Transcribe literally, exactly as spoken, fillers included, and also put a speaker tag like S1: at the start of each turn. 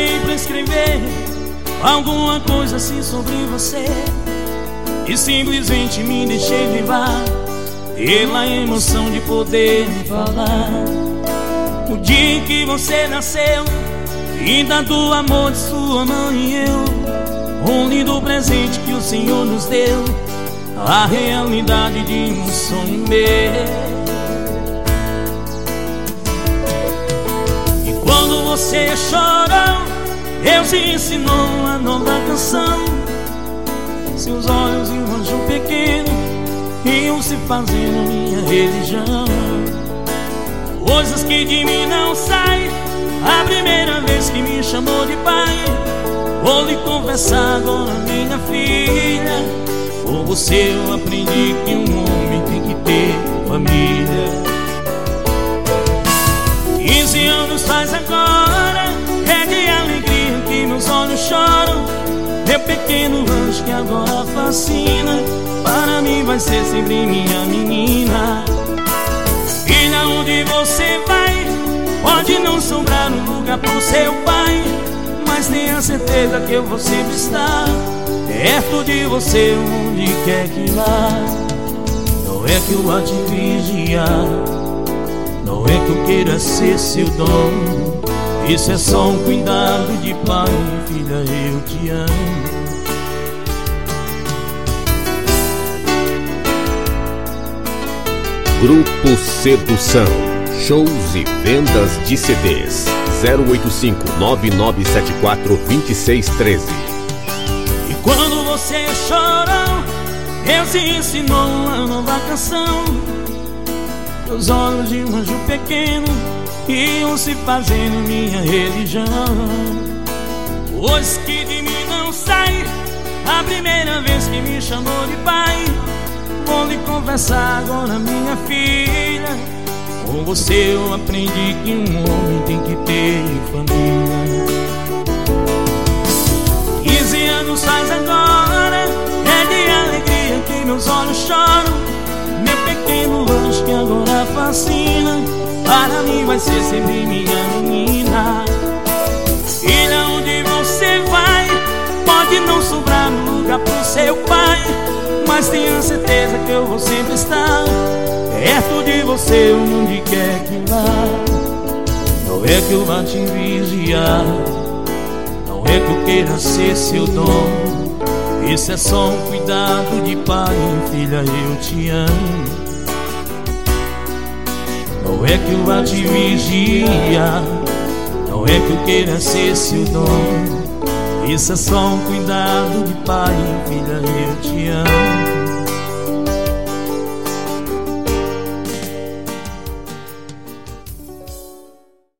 S1: parei pra escrever alguma coisa assim sobre você, e simplesmente me deixei levar pela emoção de poder me falar. O dia em que você nasceu, vinda do amor de sua mãe e eu, um lindo presente que o Senhor nos deu, a realidade de um sonho meu. E quando você chorou, Deus te ensinou uma nova canção. Seus olhos e um anjo pequeno iam se fazendo minha religião. Coisas que de mim não saem, a primeira vez que me chamou de pai. Vou lhe confessar agora, minha filha, por você eu aprendi que um homem tem que ter família. Quinze anos faz agora, é de alegria que meus olhos choram. Meu pequeno anjo que agora fascina, para mim vai ser sempre minha menina. Filha, onde você vai, pode não sobrar um lugar pro seu pai, mas tenha certeza que eu vou sempre estar perto de você onde quer que vá. Não é que eu vá te vigiar, não é que eu queira ser seu dono. Isso é só um cuidado de pai, filha, eu te amo.
S2: Grupo Sedução. Shows e vendas de C Ds. zero oito cinco, nove nove sete quatro, dois seis um três.
S1: E quando você chorou, Deus te ensinou uma nova canção. Os olhos de um anjo pequeno iam se fazendo minha religião. Coisas que de mim não saem, a primeira vez que me chamou de pai. Vou lhe confessar agora, minha filha, com você eu aprendi que um homem tem que ter família. Quinze anos faz agora, é de alegria que meus olhos choram. Meu pequeno anjo que agora fascina, para mim vai ser sempre minha menina. Filha, onde você vai, pode não sobrar um lugar pro seu pai, mas tenha certeza que eu vou sempre estar perto de você onde quer que vá. Não é que eu vá te vigiar, não é que eu queira ser seu dono. Isso é só um cuidado de pai, filha, eu te amo. Não é que eu vá te vigiar, não é que eu queira ser seu dono. Isso é só um cuidado de pai, filha, eu te amo.